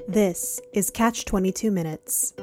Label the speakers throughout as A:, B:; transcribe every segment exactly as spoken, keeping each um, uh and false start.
A: This is Catch twenty-two Minutes.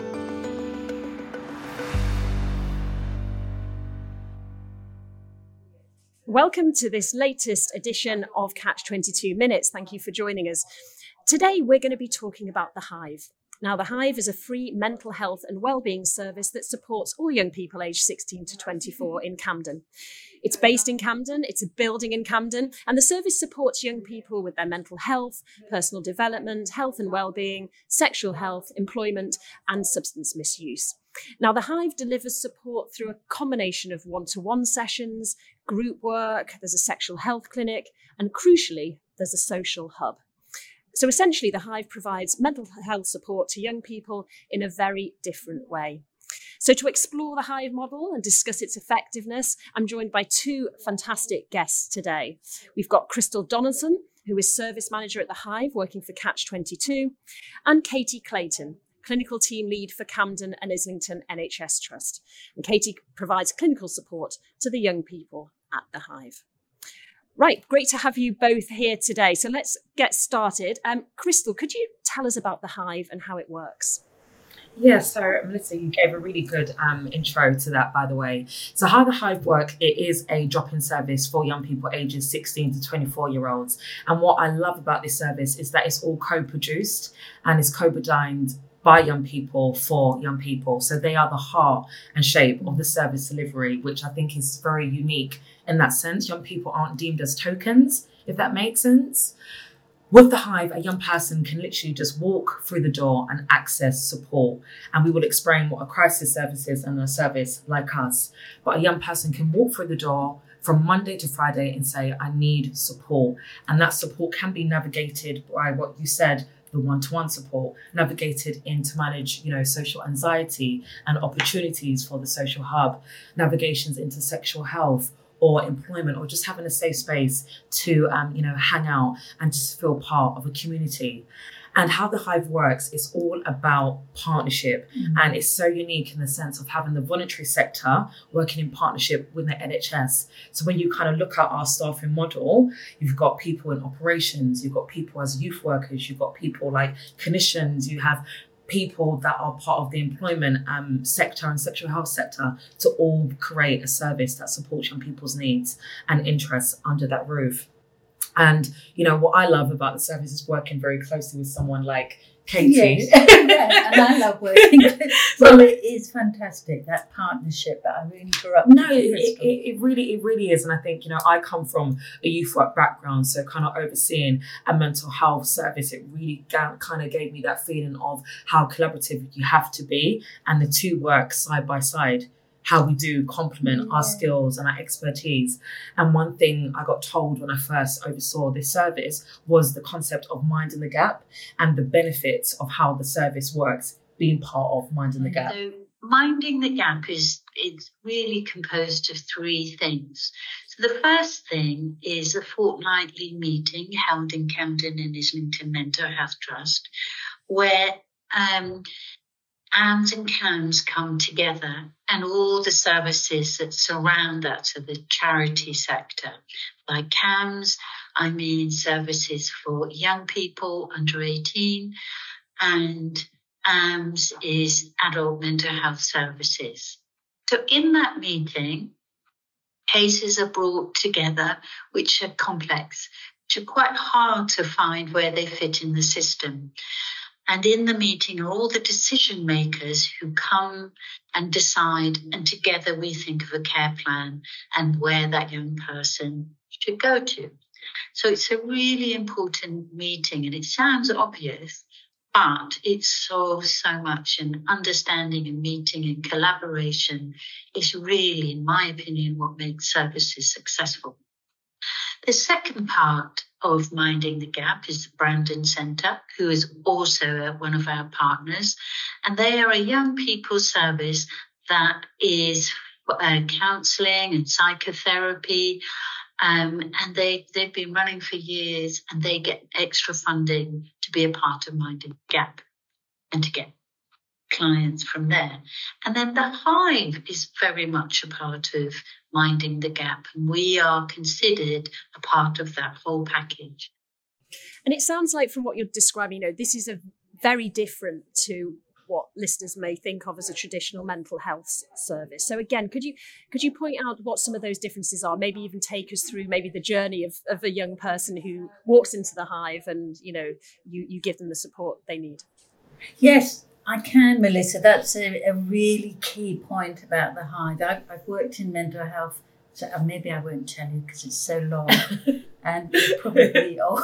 B: Welcome to this latest edition of Catch twenty-two Minutes. Thank you for joining us. Today, we're going to be talking about The Hive. Now, The Hive is a free mental health and wellbeing service that supports all young people aged sixteen to twenty-four in Camden. It's based in Camden, it's a building in Camden, and the service supports young people with their mental health, personal development, health and wellbeing, sexual health, employment, and substance misuse. Now, The Hive delivers support through a combination of one-to-one sessions, group work, there's a sexual health clinic, and crucially, there's a social hub. So essentially, The Hive provides mental health support to young people in a very different way. So to explore the Hive model and discuss its effectiveness, I'm joined by two fantastic guests today. We've got Crystal Donaldson, who is Service Manager at the Hive, working for Catch twenty-two, and Katie Clayton, Clinical Team Lead for Camden and Islington N H S Trust. And Katie provides clinical support to the young people at the Hive. Right, great to have you both here today. So let's get started. Um, Crystal, could you tell us about the Hive and how it works?
C: Yeah, so Melissa, you gave a really good um, intro to that, by the way. So how the Hive work, it is a drop-in service for young people ages sixteen to twenty-four year olds. And what I love about this service is that it's all co-produced and it's co-designed by young people for young people. So they are the heart and shape of the service delivery, which I think is very unique in that sense. Young people aren't deemed as tokens, if that makes sense. With the Hive, a young person can literally just walk through the door and access support. And we will explain what a crisis service is and a service like us. But a young person can walk through the door from Monday to Friday and say, I need support. And that support can be navigated by what you said, the one-to-one support, navigated in to manage, you know, social anxiety and opportunities for the social hub, navigations into sexual health, or employment, or just having a safe space to, um, you know, hang out and just feel part of a community. And how the Hive works is all about partnership. Mm-hmm. And it's so unique in the sense of having the voluntary sector working in partnership with the N H S. So when you kind of look at our staffing model, you've got people in operations, you've got people as youth workers, you've got people like clinicians, you have people that are part of the employment um, sector and sexual health sector to all create a service that supports young people's needs and interests under that roof. And, you know, what I love about the service is working very closely with someone like Katie.
D: Yes, yeah, and I love working. Well, it is fantastic, that partnership that I really grew up with.
C: No, it, it, it really, it really is. And I think, you know, I come from a youth work background, so kind of overseeing a mental health service, it really ga- kind of gave me that feeling of how collaborative you have to be, and the two work side by side. How we do complement yeah. our skills and our expertise. And one thing I got told when I first oversaw this service was the concept of minding the gap and the benefits of how the service works being part of minding the gap.
E: So minding the gap is it's really composed of three things. So the first thing is a fortnightly meeting held in Camden and Islington Mental Health Trust, where um, A M S and C A M S come together and all the services that surround that, so the charity sector. By C A M S, I mean services for young people under eighteen, and A M S is adult mental health services. So in that meeting, cases are brought together which are complex, which are quite hard to find where they fit in the system. And in the meeting are all the decision makers who come and decide, and together we think of a care plan and where that young person should go to. So it's a really important meeting, and it sounds obvious, but it's so, so much. And understanding and meeting and collaboration is really, in my opinion, what makes services successful. The second part of Minding the Gap is the Brandon Centre, who is also one of our partners. And they are a young people service that is uh, counselling and psychotherapy. Um, and they, they've been running for years, and they get extra funding to be a part of Minding the Gap and to get clients from there. And then the Hive is very much a part of Minding the Gap, and we are considered a part of that whole package.
B: And it sounds like from what you're describing, you know, this is a very different to what listeners may think of as a traditional mental health service. So again, could you could you point out what some of those differences are? Maybe even take us through maybe the journey of, of a young person who walks into the Hive and, you know, you, you give them the support they need.
D: Yes, I can, Melissa. That's a, a really key point about the Hive. I've, I've worked in mental health, so maybe I won't tell you because it's so long and you're probably old.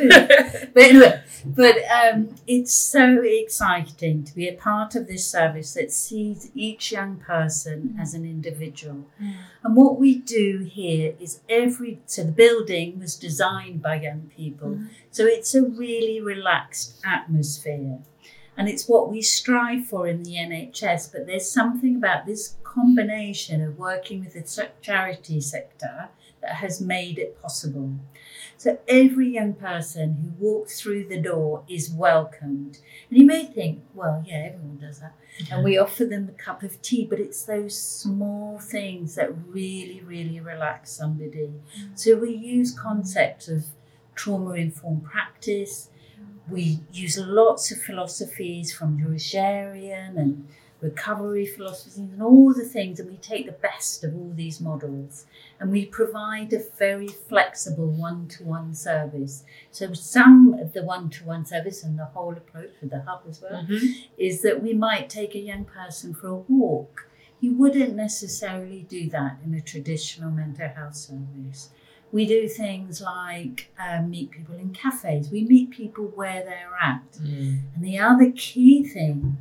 D: But anyway, but um, it's so exciting to be a part of this service that sees each young person as an individual. Mm. And what we do here is every, so the building was designed by young people. Mm. So it's a really relaxed atmosphere. And it's what we strive for in the N H S, but there's something about this combination of working with the charity sector that has made it possible. So every young person who walks through the door is welcomed. And you may think, well, yeah, everyone does that. And we offer them a cup of tea, but it's those small things that really, really relax somebody. So we use concepts of trauma-informed practice. We use lots of philosophies from Husserlian and recovery philosophies and all the things, and we take the best of all these models and we provide a very flexible one-to-one service. So some of the one-to-one service and the whole approach with the hub as well mm-hmm. is that we might take a young person for a walk. You wouldn't necessarily do that in a traditional mental health service. We do things like um, meet people in cafes. We meet people where they're at. Mm. And the other key thing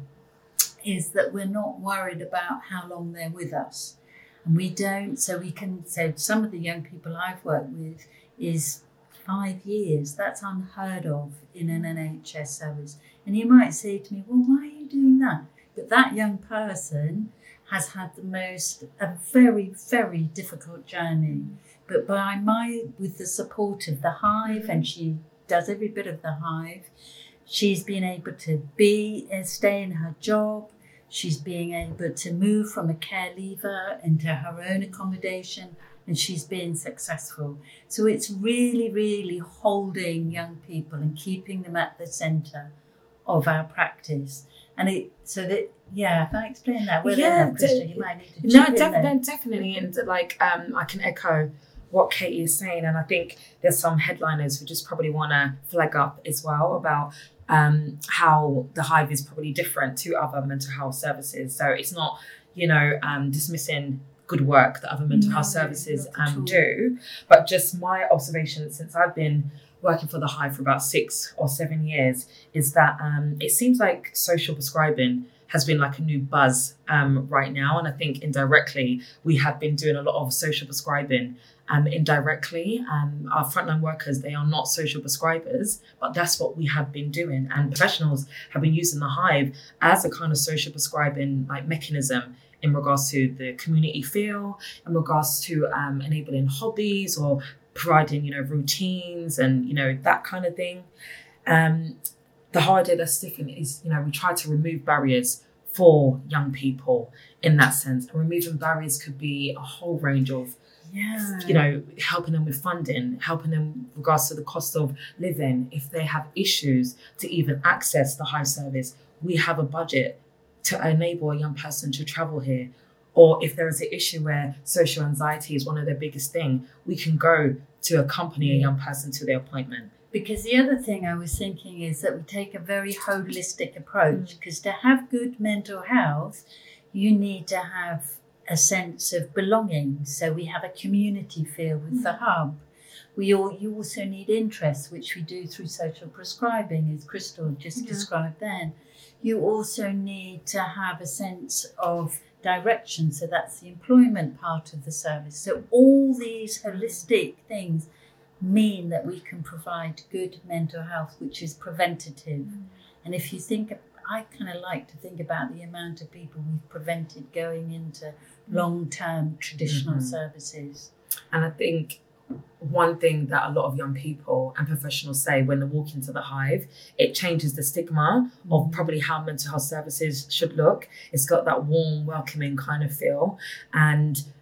D: is that we're not worried about how long they're with us. And we don't, so we can, so some of the young people I've worked with is five years. That's unheard of in an N H S service. And you might say to me, well, why are you doing that? But that young person has had the most, a very, very difficult journey. But by my, with the support of the Hive, and she does every bit of the Hive, she's been able to be, uh, stay in her job. She's being able to move from a care leaver into her own accommodation, and she's been successful. So it's really, really holding young people and keeping them at the centre of our practice. And it, so that, yeah, if I explain that well
C: yeah,
D: enough, Krista, you might need to
C: No,
D: chip
C: def-
D: in there.
C: definitely. And like, um, I can echo what Katie is saying. And I think there's some headliners who just probably want to flag up as well about um, how the Hive is probably different to other mental health services. So it's not, you know, um, dismissing good work that other mental no, health services um, do, but just my observation since I've been working for the Hive for about six or seven years is that um, it seems like social prescribing has been like a new buzz um, right now. And I think indirectly, we have been doing a lot of social prescribing um, indirectly. Um, our frontline workers, they are not social prescribers, but that's what we have been doing. And professionals have been using the Hive as a kind of social prescribing like mechanism in regards to the community feel, in regards to um, enabling hobbies or providing, you know, routines and, you know, that kind of thing. Um, the whole idea that's different is, you know, we try to remove barriers for young people in that sense. And removing barriers could be a whole range of, yeah. you know, helping them with funding, helping them with regards to the cost of living. If they have issues to even access the Hive service, we have a budget to enable a young person to travel here. Or if there is an issue where social anxiety is one of their biggest things, we can go to accompany a young person to their appointment.
D: Because the other thing I was thinking is that we take a very holistic approach, because mm. to have good mental health, you need to have a sense of belonging. So we have a community feel with mm. the hub. We all, you also need interest, which we do through social prescribing, as Crystal just yeah. described then. You also need to have a sense of direction, so that's the employment part of the service. So all these holistic things mean that we can provide good mental health, which is preventative. Mm. And if you think, I kind of like to think about the amount of people we've prevented going into long-term traditional mm-hmm. services.
C: And I think one thing that a lot of young people and professionals say when they walk into the Hive, it changes the stigma mm. of probably how mental health services should look. It's got that warm, welcoming kind of feel. And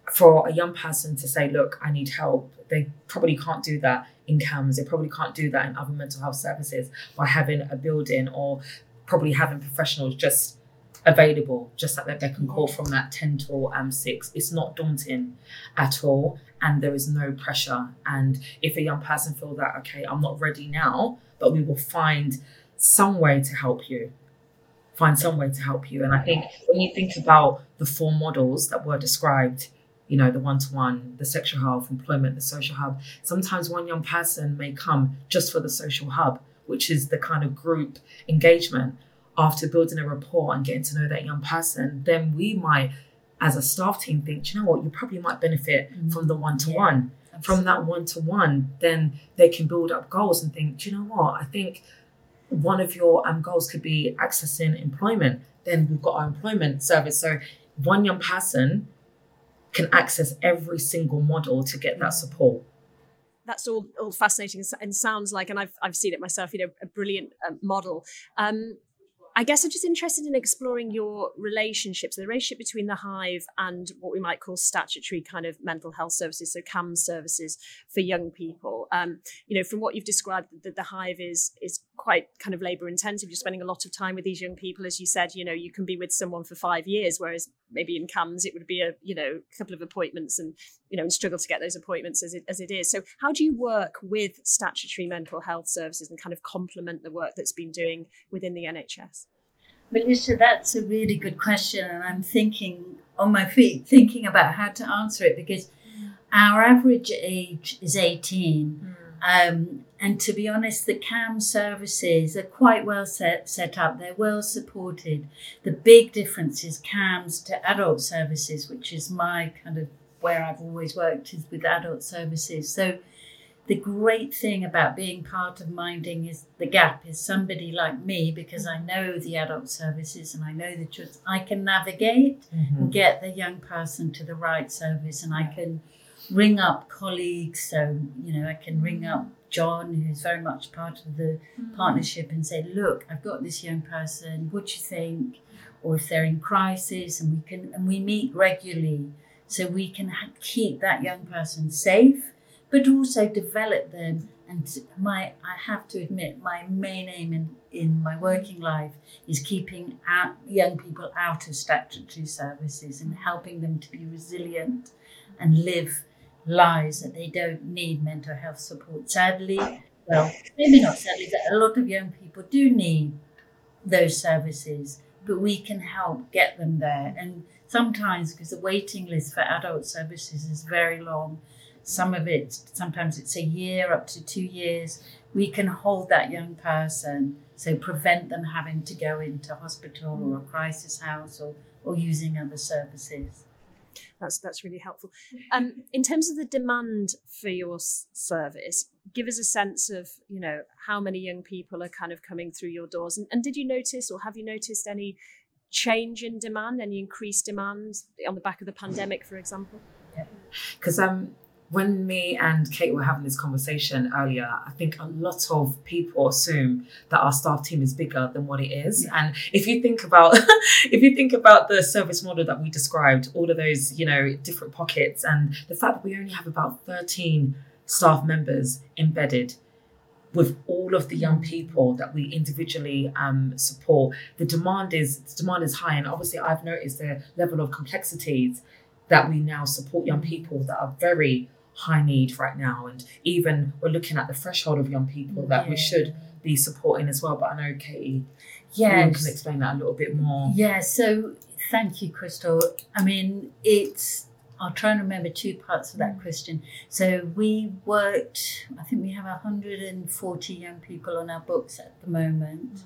C: for a young person to say, look, I need help, they probably can't do that in C A M S. They probably can't do that in other mental health services by having a building or probably having professionals just available, just at their beck and call from that ten till um, six. It's not daunting at all. And there is no pressure. And if a young person feels that, okay, I'm not ready now, but we will find some way to help you. Find some way to help you. And I think when you think about the four models that were described, you know, the one-to-one, the sexual health, employment, the social hub, sometimes one young person may come just for the social hub, which is the kind of group engagement. After building a rapport and getting to know that young person, then we might, as a staff team, think, you know what, you probably might benefit mm. from the one-to-one. Yeah, from that one-to-one, then they can build up goals and think, do you know what, I think one of your um, goals could be accessing employment. Then we've got our employment service. So one young person can access every single model to get that support.
B: That's all, all fascinating and sounds like, and I've I've seen it myself, you know, a brilliant uh, model. Um, I guess I'm just interested in exploring your relationships, the relationship between the Hive and what we might call statutory kind of mental health services, so C A M S services for young people. Um, you know, from what you've described, that the Hive is is quite kind of labour intensive. You're spending a lot of time with these young people. As you said, you know, you can be with someone for five years, whereas maybe in C A M S it would be a, you know, a couple of appointments and, you know, and struggle to get those appointments as it, as it is. So how do you work with statutory mental health services and kind of complement the work that's been doing within the N H S?
D: Melissa, that's a really good question, and I'm thinking on my feet, thinking about how to answer it, because our average age is eighteen. Mm. Um, and to be honest, the C A M S services are quite well set, set up. They're well supported. The big difference is C A M S to adult services, which is my kind of where I've always worked, is with adult services. So the great thing about being part of Minding is the Gap is somebody like me, because I know the adult services and I know the truth. I can navigate mm-hmm. and get the young person to the right service, and I can ring up colleagues. So, you know, I can ring up John, who's very much part of the mm-hmm. partnership, and say, look, I've got this young person, what do you think? Or if they're in crisis, and we can, and we meet regularly so we can ha- keep that young person safe, but also develop them. And my, I have to admit, my main aim in, in my working life is keeping out young people out of statutory services and helping them to be resilient and live lives that they don't need mental health support. Sadly, well, maybe not sadly, but a lot of young people do need those services, but we can help get them there. And sometimes, because the waiting list for adult services is very long, some of it, sometimes it's a year up to two years. We can hold that young person, so prevent them having to go into hospital or a crisis house or, or using other services.
B: That's that's really helpful. Um, in terms of the demand for your s- service, give us a sense of, you know, how many young people are kind of coming through your doors. And, and did you notice, or have you noticed any change in demand, any increased demand on the back of the pandemic, for example?
C: Because um. When me and Kate were having this conversation earlier, I think a lot of people assume that our staff team is bigger than what it is. Yeah. And if you think about, if you think about the service model that we described, all of those, you know, different pockets, and the fact that we only have about thirteen staff members embedded with all of the young people that we individually um, support, the demand is the demand is high. And obviously, I've noticed the level of complexities that we now support young people that are very high need right now, and even we're looking at the threshold of young people that yeah. we should be supporting as well. But I know Katie, yes. you can explain that a little bit more.
D: Yeah, so thank you, Crystal. I mean, it's, I'll try and remember two parts of that question. So we worked, I think we have one hundred forty young people on our books at the moment.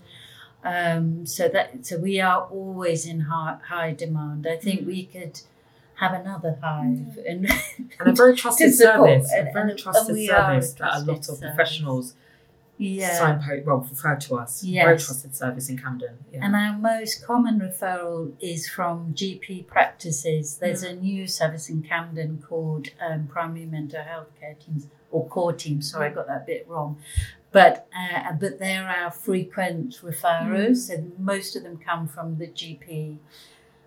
D: Um, so that so we are always in high, high demand. I think we could have another Hive and,
C: and a very trusted service,
D: and,
C: a very
D: and,
C: trusted
D: and
C: service
D: a
C: that a lot of
D: service.
C: professionals
D: yeah.
C: signpost, well, refer to us.
D: Yes.
C: Very trusted service in Camden. Yeah.
D: And our most common referral is from G P practices. There's mm. a new service in Camden called um, Primary Mental Health Care Teams, or Core Teams. Sorry, I got that bit wrong. But uh, but they're our frequent referrers, mm. and most of them come from the G P.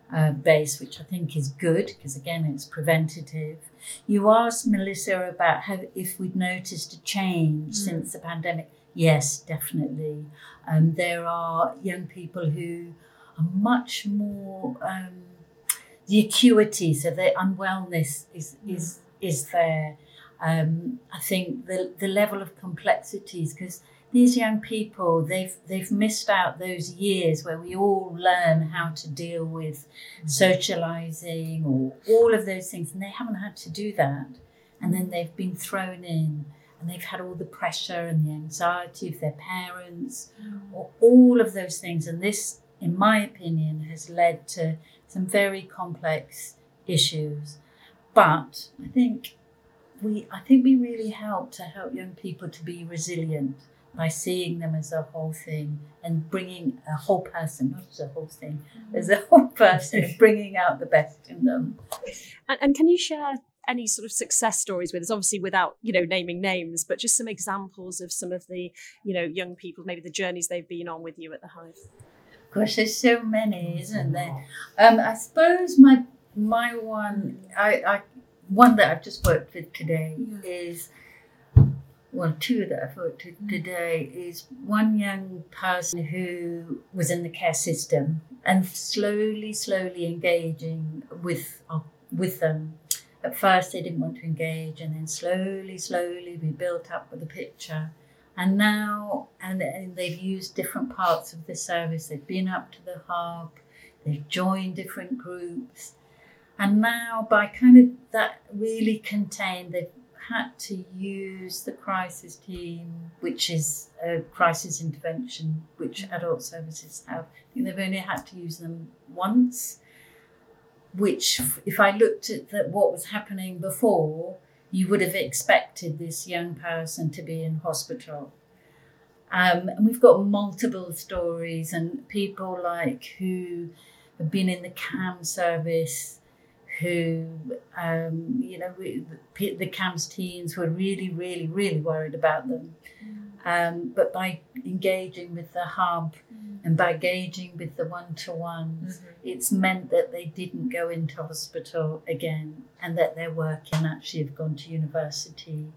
D: uh, base, which I think is good because, again, it's preventative. You asked Melissa about how if we'd noticed a change mm. since the pandemic. Yes, definitely. Um, there are young people who are much more, um, the acuity, so their unwellness is mm. is is there. Um, I think the the level of complexities, because these young people, they've they've missed out those years where we all learn how to deal with mm. socialising or all of those things, and they haven't had to do that. And then they've been thrown in, and they've had all the pressure and the anxiety of their parents, mm. or all of those things. And this, in my opinion, has led to some very complex issues. But I think we, I think we really help to help young people to be resilient by seeing them as a whole thing and bringing a whole person, not as a whole thing, mm. as a whole person, bringing out the best in them.
B: And, and can you share any sort of success stories with us, obviously without, you know, naming names, but just some examples of some of the, you know, young people, maybe the journeys they've been on with you at the Hive?
D: Gosh, there's so many, isn't there? Um, I suppose my my one, I, I one that I've just worked with today yeah. is, well, two that I've worked with today is one young person who was in the care system and slowly, slowly engaging with uh, with them. At first, they didn't want to engage, and then slowly, slowly, we built up with the picture. And now, and, and they've used different parts of the service. They've been up to the hub, they've joined different groups. And now, by kind of that really contained, they've had to use the crisis team, which is a crisis intervention, which adult services have. I think they've only had to use them once. Which, if I looked at the, what was happening before, you would have expected this young person to be in hospital. Um, and we've got multiple stories and people like who have been in the CAM service, who, um, you know, we, the CAMS teams were really, really, really worried about them. Um, but by engaging with the hub mm. and by engaging with the one-to-ones, mm-hmm. it's meant that they didn't go into hospital again and that their work can actually have gone to university.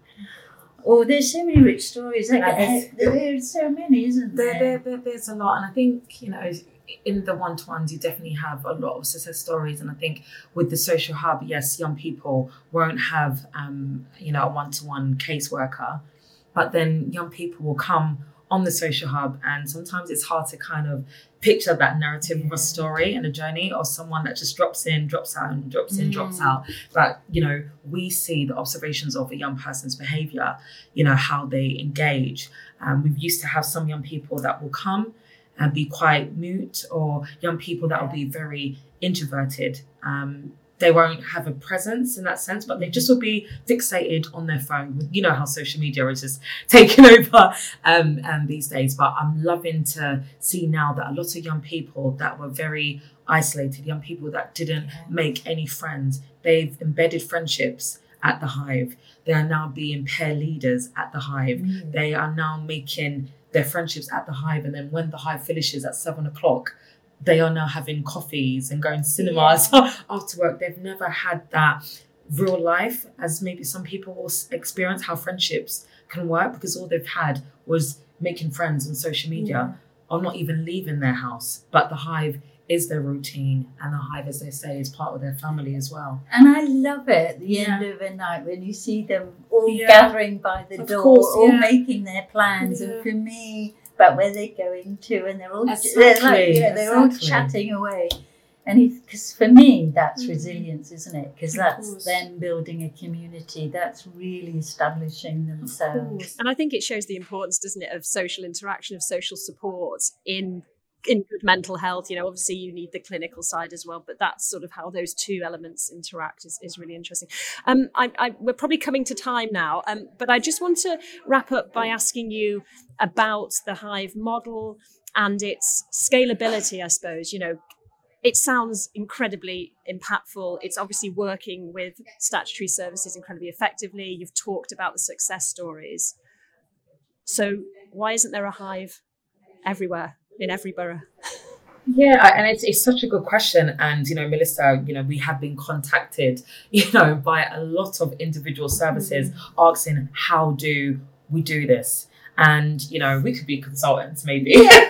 D: Oh, there's so many rich stories. Like, uh, there's so many, isn't there?
C: There, there? There's a lot. And I think, you know, in the one-to-ones, you definitely have a lot of success stories. And I think with the social hub, yes, young people won't have, um, you know, a one-to-one caseworker. But then young people will come on the social hub, and sometimes it's hard to kind of picture that narrative yeah. of a story and a journey of someone that just drops in, drops out, and drops in, mm. drops out. But, you know, we see the observations of a young person's behaviour, you know, how they engage. Um, we've used to have some young people that will come and be quite mute, or young people that will be very introverted. Um, They won't have a presence in that sense, but they just will be fixated on their phone. You know how social media is just taking over um, um, these days. But I'm loving to see now that a lot of young people that were very isolated, young people that didn't yeah. make any friends, they've embedded friendships at the Hive. They are now being peer leaders at the Hive. Mm. They are now making their friendships at the Hive. And then when the Hive finishes at seven o'clock, they are now having coffees and going to cinemas yeah. after work. They've never had that real life, as maybe some people will experience how friendships can work, because all they've had was making friends on social media yeah. or not even leaving their house. But the Hive is their routine, and the Hive, as they say, is part of their family as well.
D: And I love it at the yeah. end of the night when you see them all yeah. gathering by the
C: of
D: door,
C: course,
D: all
C: yeah.
D: making their plans. Yeah. And for me, about where they're going to, and they're all
C: exactly.
D: they're like, you know, they're exactly. all chatting away. And because for me, that's mm-hmm. resilience, isn't it? Because that's them building a community. That's really establishing themselves.
B: And I think it shows the importance, doesn't it, of social interaction, of social support in in good mental health. You know, obviously you need the clinical side as well, but that's sort of how those two elements interact is, is really interesting. Um, I, I, we're probably coming to time now, um, but I just want to wrap up by asking you about the Hive model and its scalability, I suppose. You know, it sounds incredibly impactful. It's obviously working with statutory services incredibly effectively. You've talked about the success stories. So why isn't there a Hive everywhere, in every borough?
C: Yeah, and it's it's such a good question. And, you know, Melissa, you know, we have been contacted, you know, by a lot of individual services mm-hmm. asking, how do we do this? And, you know, we could be consultants maybe. Yeah.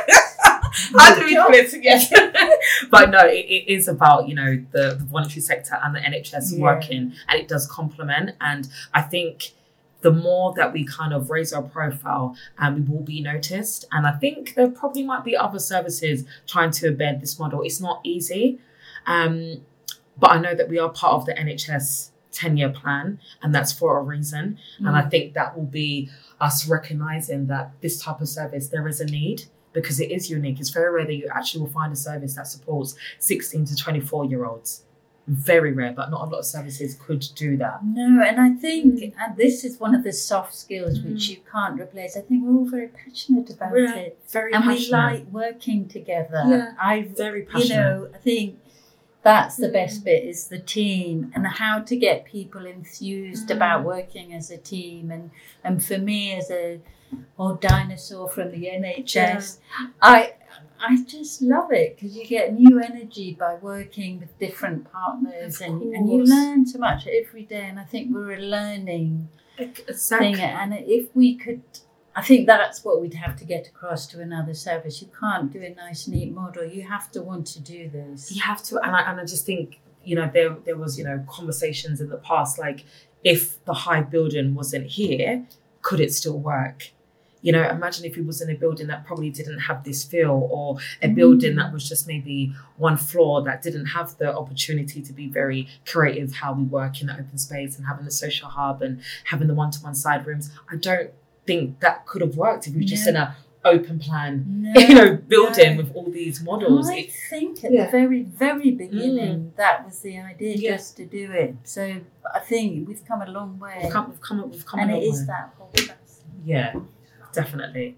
C: How do we put it together? But no, it, it is about, you know, the, the voluntary sector and the N H S yeah. working, and it does complement. And I think the more that we kind of raise our profile, and um, we will be noticed. And I think there probably might be other services trying to embed this model. It's not easy, um, but I know that we are part of the N H S ten-year plan, and that's for a reason. Mm. And I think that will be us recognising that this type of service, there is a need, because it is unique. It's very rare that you actually will find a service that supports sixteen to twenty-four year olds. Very rare, but not a lot of services could do that.
D: No, and I think, mm. and this is one of the soft skills mm. which you can't replace. I think we're all very passionate about we're it.
C: Very
D: and
C: passionate.
D: we like working together.
C: Yeah,
D: I
C: very passionate.
D: You know, I think that's the mm. best bit, is the team, and how to get people enthused mm. about working as a team. And, and for me, as a old dinosaur from the N H S, yeah. I I just love it, because you get new energy by working with different partners, and, and you learn so much every day. And I think we're a learning
C: exactly.
D: thing. And if we could, I think that's what we'd have to get across to another service. You can't do a nice, neat model. You have to want to do this.
C: You have to. And I, and I just think, you know, there, there was, you know, conversations in the past, like, if the Hive building wasn't here, could it still work? You know, imagine if it was in a building that probably didn't have this feel, or a mm. building that was just maybe one floor that didn't have the opportunity to be very creative, how we work in the open space and having the social hub and having the one-to-one side rooms. I don't think that could have worked if we were just no. in a open plan, no. you know, building no. with all these models.
D: I think at yeah. the very, very beginning, mm. that was the idea, yeah. just to do it. So I think we've come a long way.
C: We've come, we've come, we've come
D: and
C: a long
D: it is
C: way.
D: that whole process.
C: Yeah. Definitely.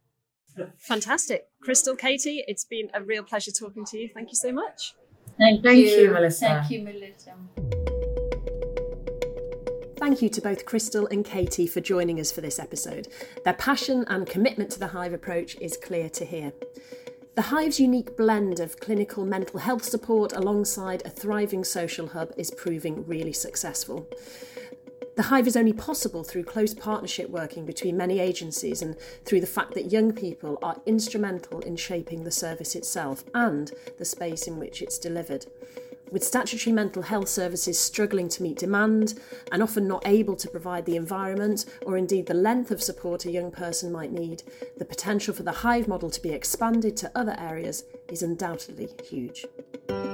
B: Fantastic. Crystal, Katie, it's been a real pleasure talking to you. Thank you so much.
D: Thank,
C: Thank
D: you.
C: you, Melissa.
D: Thank you, Melissa.
A: Thank you to both Crystal and Katie for joining us for this episode. Their passion and commitment to the Hive approach is clear to hear. The Hive's unique blend of clinical mental health support alongside a thriving social hub is proving really successful. The Hive is only possible through close partnership working between many agencies, and through the fact that young people are instrumental in shaping the service itself and the space in which it's delivered. With statutory mental health services struggling to meet demand and often not able to provide the environment or indeed the length of support a young person might need, the potential for the Hive model to be expanded to other areas is undoubtedly huge.